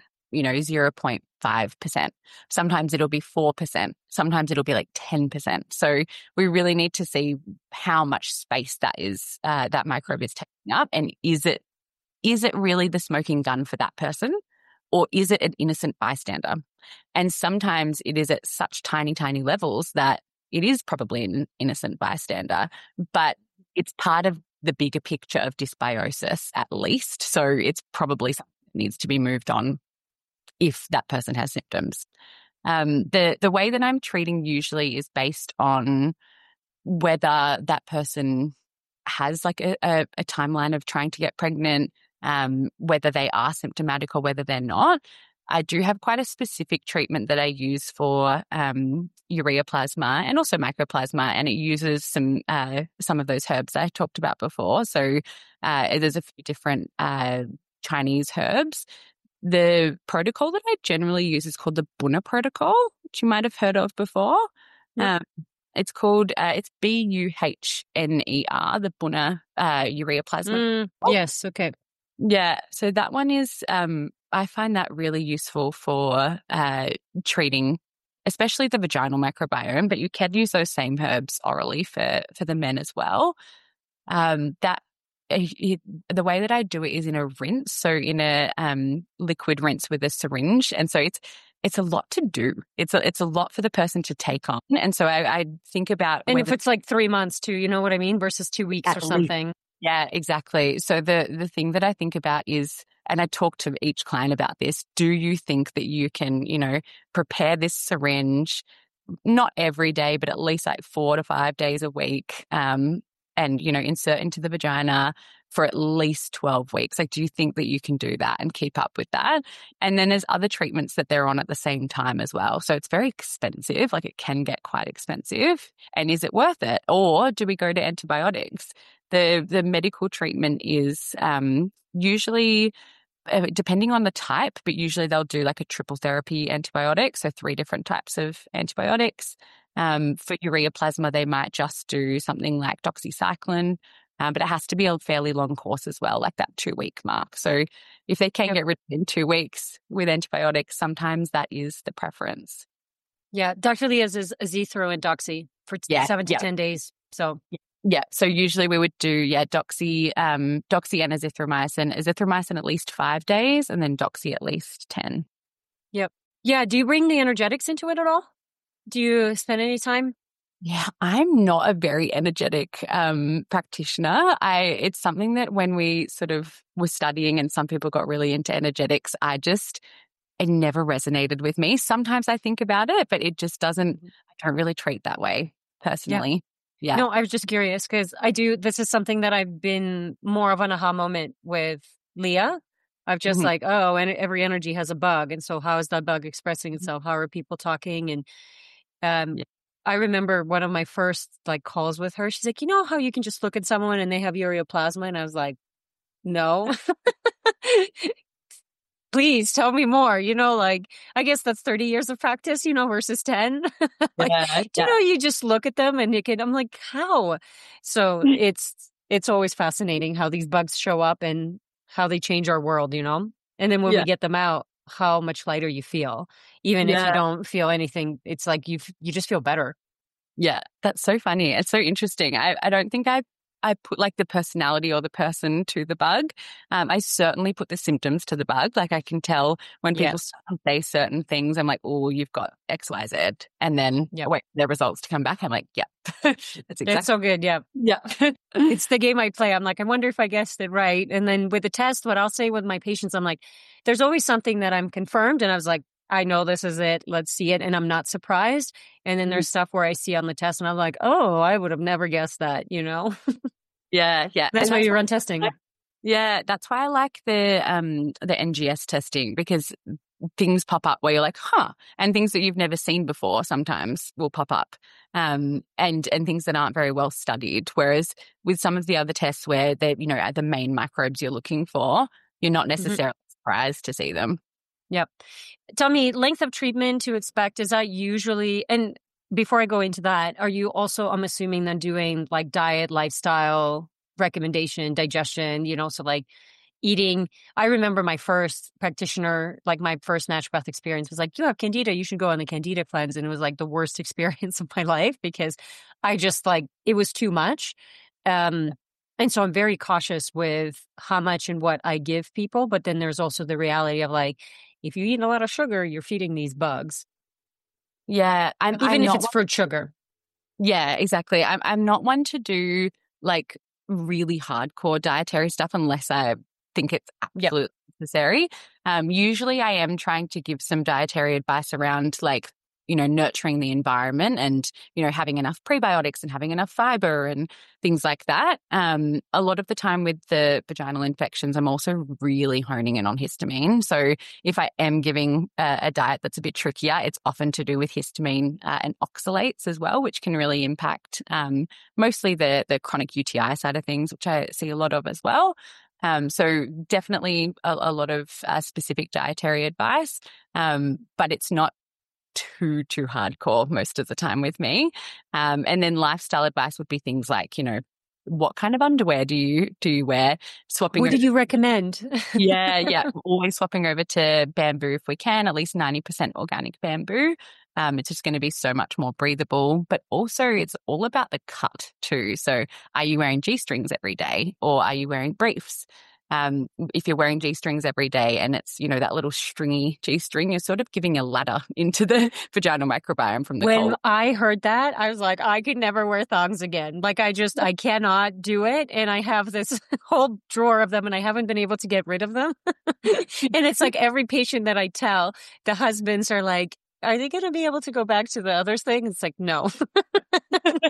0.5%. Sometimes it'll be 4%. Sometimes it'll be like 10%. So we really need to see how much space that microbe is taking up. And is it really the smoking gun for that person? Or is it an innocent bystander? And sometimes it is at such tiny, tiny levels that it is probably an innocent bystander, but it's part of the bigger picture of dysbiosis at least. So it's probably something that needs to be moved on if that person has symptoms. The way that I'm treating usually is based on whether that person has like a timeline of trying to get pregnant, whether they are symptomatic or whether they're not. I do have quite a specific treatment that I use for ureaplasma and also mycoplasma, and it uses some of those herbs I talked about before. So there's a few different Chinese herbs. The protocol that I generally use is called the Bunner protocol, which you might have heard of before. Yep. It's called, it's BUHNER, the Bunner ureaplasma. Yes, okay. Yeah, so that one is, I find that really useful for treating, especially the vaginal microbiome, but you can use those same herbs orally for the men as well. The way that I do it is in a rinse, so in a liquid rinse with a syringe, and so it's a lot to do. It's a lot for the person to take on, and so I think about, and if it's like 3 months too, you know what I mean, versus 2 weeks or something. Yeah, exactly. So the thing that I think about is, and I talk to each client about this, do you think that you can, prepare this syringe, not every day, but at least like 4 to 5 days a week, and, insert into the vagina, for at least 12 weeks. Like, do you think that you can do that and keep up with that? And then there's other treatments that they're on at the same time as well. So it's very expensive. Like, it can get quite expensive. And is it worth it? Or do we go to antibiotics? The medical treatment is usually depending on the type, but usually they'll do like a triple therapy antibiotic. So 3 different types of antibiotics. For ureaplasma, they might just do something like doxycycline, but it has to be a fairly long course as well, like that 2-week mark. So if they can get rid of it in 2 weeks with antibiotics, sometimes that is the preference. Yeah. Dr. Leah's is azethro and doxy for 7 to 10 days. So yeah. So usually we would do, doxy and azithromycin. Azithromycin at least 5 days and then doxy at least 10. Yep. Yeah. Do you bring the energetics into it at all? Do you spend any time? Yeah, I'm not a very energetic practitioner. It's something that when we sort of were studying and some people got really into energetics, it never resonated with me. Sometimes I think about it, but it just doesn't, I don't really treat that way personally. Yeah. No, I was just curious because this is something that I've been more of an aha moment with Leah. I've just like, and every energy has a bug. And so how is that bug expressing itself? How are people talking? And I remember one of my first like calls with her. She's like, you know how you can just look at someone and they have ureaplasma? And I was like, no. Please tell me more. Like, I guess that's 30 years of practice, versus 10. You just look at them and I'm like, how? So it's always fascinating how these bugs show up and how they change our world, And then when we get them out, how much lighter you feel. Even if you don't feel anything, it's like you just feel better. Yeah, that's so funny. It's so interesting. I don't think I put like the personality or the person to the bug. I certainly put the symptoms to the bug. Like I can tell when people say certain things, I'm like, oh, you've got X, Y, Z. And then wait for their results to come back. I'm like, yeah, that's exactly. It's so good. Yeah. Yeah. It's the game I play. I'm like, I wonder if I guessed it right. And then with the test, what I'll say with my patients, I'm like, there's always something that I'm confirmed. And I was like, I know this is it. Let's see it. And I'm not surprised. And then there's stuff where I see on the test and I'm like, oh, I would have never guessed that, Yeah. That's why you run testing. Yeah. That's why I like the NGS testing because things pop up where you're like, and things that you've never seen before sometimes will pop up. And things that aren't very well studied. Whereas with some of the other tests where they're, the main microbes you're looking for, you're not necessarily surprised to see them. Yep. Tell me, length of treatment to expect, is that usually, and before I go into that, are you also, I'm assuming, then doing like diet, lifestyle, recommendation, digestion, so like eating? I remember my first practitioner, like my first naturopath experience was like, you have candida, you should go on the candida cleanse. And it was like the worst experience of my life because I just like, it was too much. And so I'm very cautious with how much and what I give people. But then there's also the reality of like, if you eat a lot of sugar, you're feeding these bugs. Yeah. Even if it's fruit sugar. Yeah, exactly. I'm not one to do like really hardcore dietary stuff unless I think it's absolutely necessary. Usually I am trying to give some dietary advice around like, nurturing the environment and, having enough prebiotics and having enough fiber and things like that. A lot of the time with the vaginal infections, I'm also really honing in on histamine. So if I am giving a diet that's a bit trickier, it's often to do with histamine and oxalates as well, which can really impact mostly the chronic UTI side of things, which I see a lot of as well. So definitely a lot of specific dietary advice, but it's not too hardcore most of the time with me. And then lifestyle advice would be things like, what kind of underwear do you wear? Swapping. What do you recommend? Yeah. Always swapping over to bamboo if we can, at least 90% organic bamboo. It's just going to be so much more breathable, but also it's all about the cut too. So are you wearing G-strings every day or are you wearing briefs? If you're wearing G-strings every day and it's, that little stringy G-string, you're sort of giving a ladder into the vaginal microbiome from the cold. When I heard that, I was like, I could never wear thongs again. Like I cannot do it. And I have this whole drawer of them and I haven't been able to get rid of them. And it's like every patient that I tell, the husbands are like, are they going to be able to go back to the other thing? It's like, no.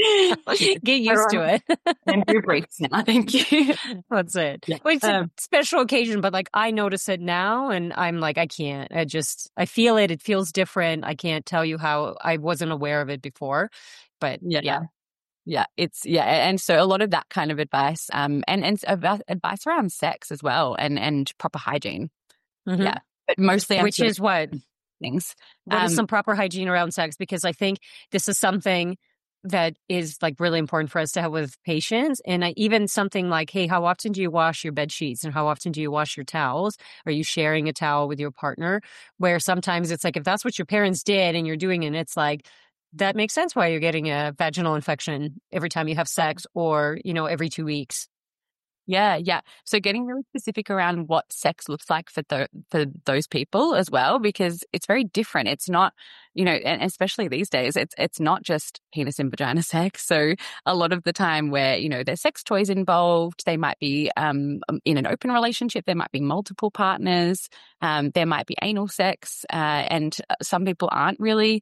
Get used to it. And do briefs now. Thank you. That's it. Yeah. Well, it's a special occasion, but like I notice it now and I'm like, I can't. I feel it. It feels different. I can't tell you how I wasn't aware of it before. But yeah. Yeah, and so a lot of that kind of advice, and about advice around sex as well, and proper hygiene. Mm-hmm. Yeah, but mostly which is what things. What is some proper hygiene around sex? Because I think this is something that is like really important for us to have with patients, and even something like, hey, how often do you wash your bed sheets, and how often do you wash your towels? Are you sharing a towel with your partner? Where sometimes it's like if that's what your parents did and you're doing it, it's like. That makes sense why you're getting a vaginal infection every time you have sex or, every 2 weeks. Yeah. So getting really specific around what sex looks like for those people as well, because it's very different. It's not, and especially these days, it's not just penis and vagina sex. So a lot of the time where, there's sex toys involved, they might be in an open relationship, there might be multiple partners, there might be anal sex, and some people aren't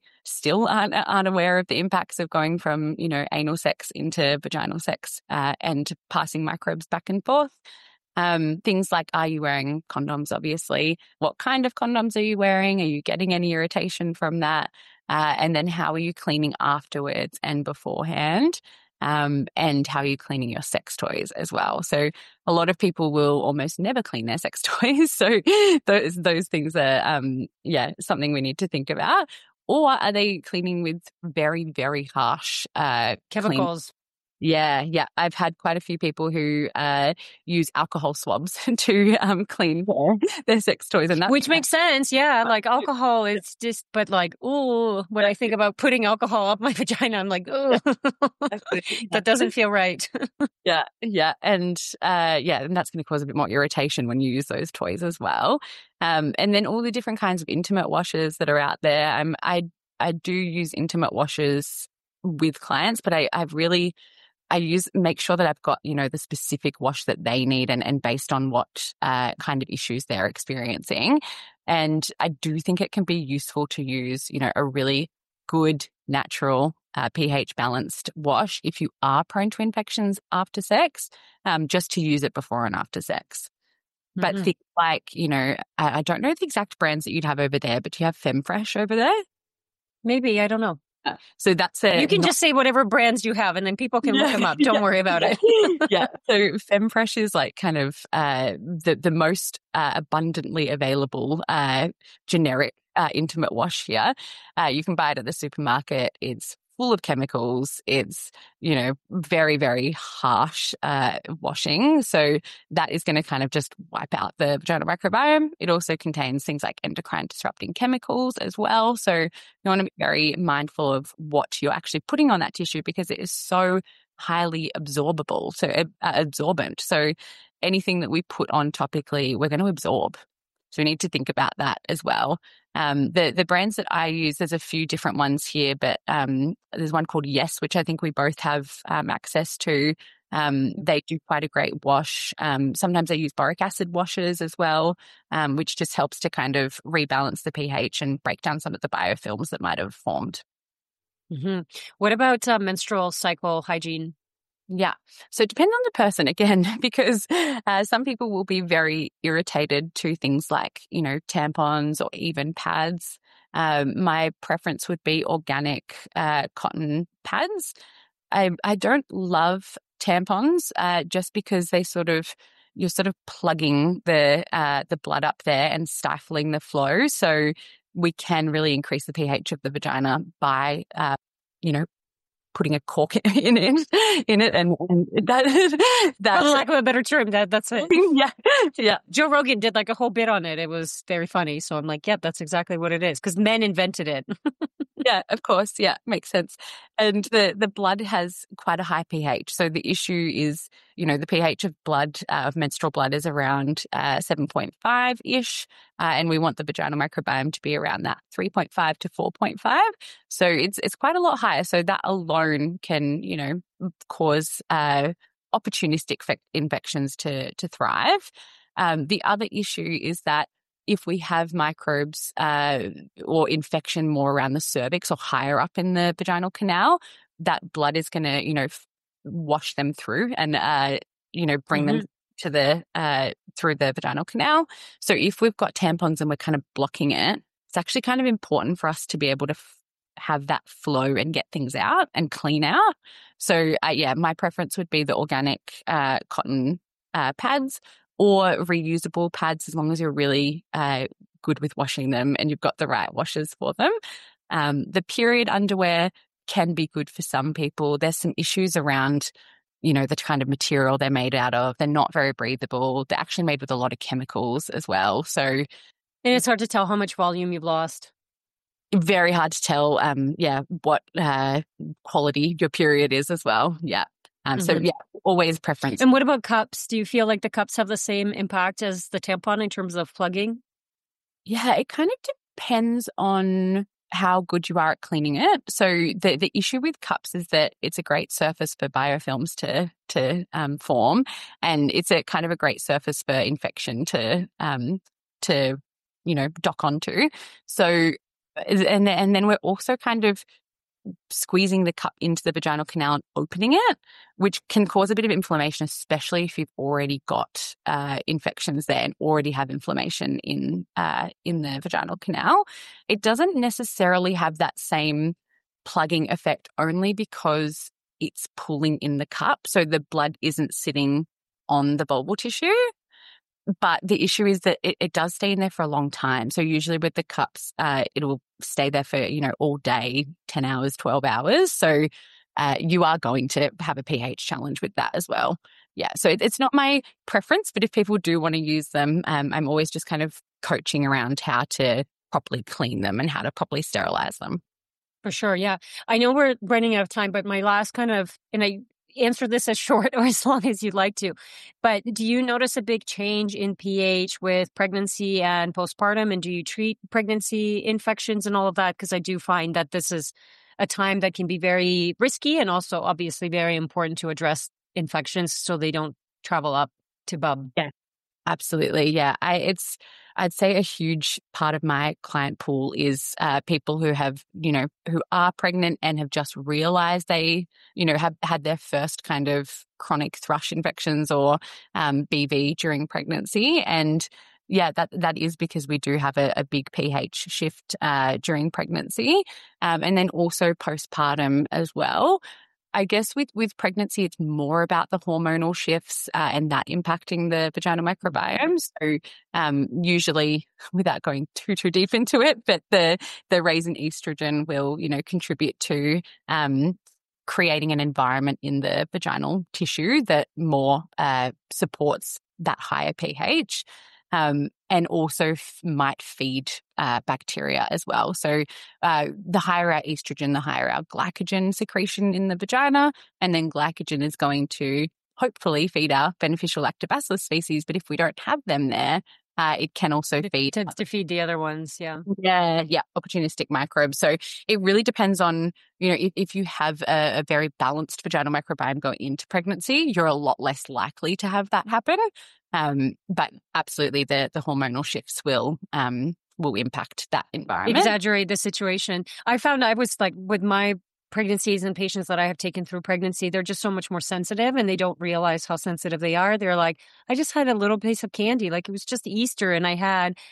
aware of the impacts of going from, anal sex into vaginal sex, and passing microbes back and forth. Things like, are you wearing condoms, obviously? What kind of condoms are you wearing? Are you getting any irritation from that? And then how are you cleaning afterwards and beforehand? And how are you cleaning your sex toys as well? So a lot of people will almost never clean their sex toys. So those things are, something we need to think about. Or are they cleaning with very, very harsh chemicals? Yeah. I've had quite a few people who use alcohol swabs to clean their sex toys, and which makes sense. Yeah, like alcohol is just, but like, ooh, when I think about putting alcohol up my vagina, I'm like, ooh, that doesn't feel right. Yeah, and and that's going to cause a bit more irritation when you use those toys as well. And then all the different kinds of intimate washers that are out there. I do use intimate washers with clients, but make sure that I've got, the specific wash that they need and based on what kind of issues they're experiencing. And I do think it can be useful to use, a really good, natural, pH balanced wash if you are prone to infections after sex, just to use it before and after sex. But things like, I don't know the exact brands that you'd have over there, but do you have FemFresh over there? Maybe, I don't know. So that's you can just say whatever brands you have and then people can look them up. Don't worry about it. Yeah. So FemFresh is like kind of the most abundantly available generic intimate wash here. You can buy it at the supermarket. It's full of chemicals. It's, very, very harsh washing. So that is going to kind of just wipe out the vaginal microbiome. It also contains things like endocrine disrupting chemicals as well. So you want to be very mindful of what you're actually putting on that tissue because it is so highly absorbable, so absorbent. So anything that we put on topically, we're going to absorb. So we need to think about that as well. The brands that I use, there's a few different ones here, but there's one called Yes, which I think we both have access to. They do quite a great wash. Sometimes I use boric acid washes as well, which just helps to kind of rebalance the pH and break down some of the biofilms that might have formed. Mm-hmm. What about menstrual cycle hygiene? Yeah. So it depends on the person again, because some people will be very irritated to things like, tampons or even pads. My preference would be organic cotton pads. I don't love tampons just because you're sort of plugging the blood up there and stifling the flow. So we can really increase the pH of the vagina by, putting a cork in it, and that for lack of a better term, that's it. Yeah. Joe Rogan did like a whole bit on it. It was very funny. So I'm like, that's exactly what it is because men invented it. Yeah, of course. Yeah, makes sense. And the blood has quite a high pH. So the issue is, the pH of blood, of menstrual blood is around 7.5-ish. And we want the vaginal microbiome to be around that 3.5 to 4.5. So it's quite a lot higher. So that alone can, cause opportunistic infections to thrive. The other issue is that if we have microbes or infection more around the cervix or higher up in the vaginal canal, that blood is going to, wash them through and, bring them Hmm. to through the vaginal canal. So if we've got tampons and we're kind of blocking it, it's actually kind of important for us to be able to have that flow and get things out and clean out. So my preference would be the organic cotton pads or reusable pads, as long as you're really good with washing them and you've got the right washers for them. The period underwear can be good for some people. There's some issues around, the kind of material they're made out of. They're not very breathable. They're actually made with a lot of chemicals as well. So, And it's hard to tell how much volume you've lost. very hard to tell, what quality your period is as well. Yeah. So, always preference. And what about cups? Do you feel like the cups have the same impact as the tampon in terms of plugging? Yeah, it kind of depends on how good you are at cleaning it. So the issue with cups is that it's a great surface for biofilms to form, and it's a kind of a great surface for infection to dock onto. So and then we're also kind of squeezing the cup into the vaginal canal and opening it, which can cause a bit of inflammation, especially if you've already got infections there and already have inflammation in the vaginal canal. It doesn't necessarily have that same plugging effect, only because it's pulling in the cup, so the blood isn't sitting on the vulval tissue. But the issue is that it does stay in there for a long time. So usually with the cups, it'll stay there for, all day, 10 hours, 12 hours. So you are going to have a pH challenge with that as well. Yeah. So it's not my preference, but if people do want to use them, I'm always just kind of coaching around how to properly clean them and how to properly sterilize them. For sure. Yeah. I know we're running out of time, but my last and I answer this as short or as long as you'd like to, but do you notice a big change in pH with pregnancy and postpartum? And do you treat pregnancy infections and all of that? Because I do find that this is a time that can be very risky and also obviously very important to address infections so they don't travel up to bub. Yeah. Absolutely. Yeah. I'd say a huge part of my client pool is people who have, who are pregnant and have just realized they, have had their first kind of chronic thrush infections or BV during pregnancy. And yeah, that is because we do have a big pH shift during pregnancy, and then also postpartum as well. I guess with pregnancy, it's more about the hormonal shifts and that impacting the vaginal microbiome. So usually, without going too deep into it, but the raise in estrogen will, contribute to creating an environment in the vaginal tissue that more supports that higher pH. And also might feed bacteria as well. So the higher our estrogen, the higher our glycogen secretion in the vagina, and then glycogen is going to hopefully feed our beneficial lactobacillus species. But if we don't have them there, it can also feed. Tends to feed the other ones, yeah. Yeah, opportunistic microbes. So it really depends on, if you have a very balanced vaginal microbiome going into pregnancy, you're a lot less likely to have that happen. But absolutely, the hormonal shifts will impact that environment. Exaggerate the situation. I found I was like with my pregnancies and patients that I have taken through pregnancy, they're just so much more sensitive and they don't realize how sensitive they are. They're like, I just had a little piece of candy. Like it was just Easter and I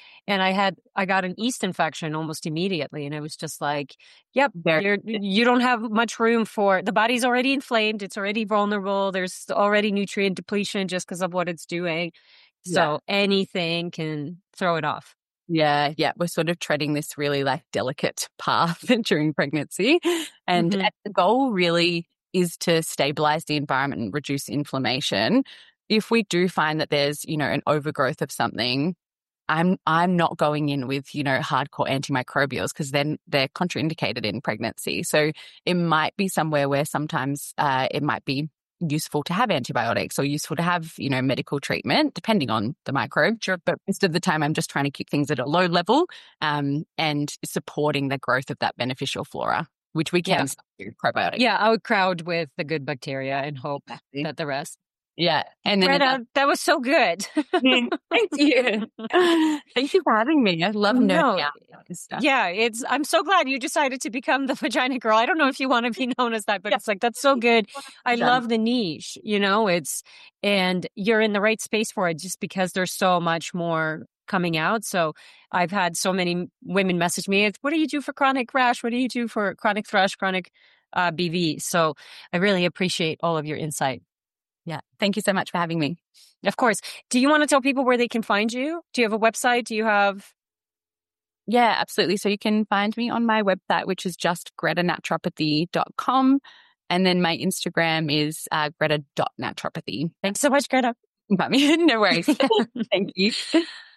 got an yeast infection almost immediately. And it was just like, yep, you don't have much room for, the body's already inflamed. It's already vulnerable. There's already nutrient depletion just because of what it's doing. So anything can throw it off. Yeah. We're sort of treading this really delicate path during pregnancy. And the goal really is to stabilize the environment and reduce inflammation. If we do find that there's, an overgrowth of something, I'm not going in with, hardcore antimicrobials because then they're contraindicated in pregnancy. So it might be somewhere where sometimes it might be useful to have antibiotics or useful to have, medical treatment, depending on the microbe. Sure. But most of the time, I'm just trying to keep things at a low level and supporting the growth of that beneficial flora, which we can do probiotics. Yeah, I would crowd with the good bacteria and hope that the rest. Yeah. And then Greta, that was so good. Thank you. Thank you for having me. I love nerding out about this stuff. Yeah, I'm so glad you decided to become the vagina girl. I don't know if you want to be known as that, but it's like, that's so good. I love the niche, and you're in the right space for it just because there's so much more coming out. So I've had so many women message me, what do you do for chronic rash? What do you do for chronic thrush, chronic BV? So I really appreciate all of your insight. Yeah. Thank you so much for having me. Of course. Do you want to tell people where they can find you? Do you have a website? Do you have... Yeah, absolutely. So you can find me on my website, which is just gretanaturopathy.com. And then my Instagram is greta.naturopathy. Thanks so much, Greta. No worries. Thank you.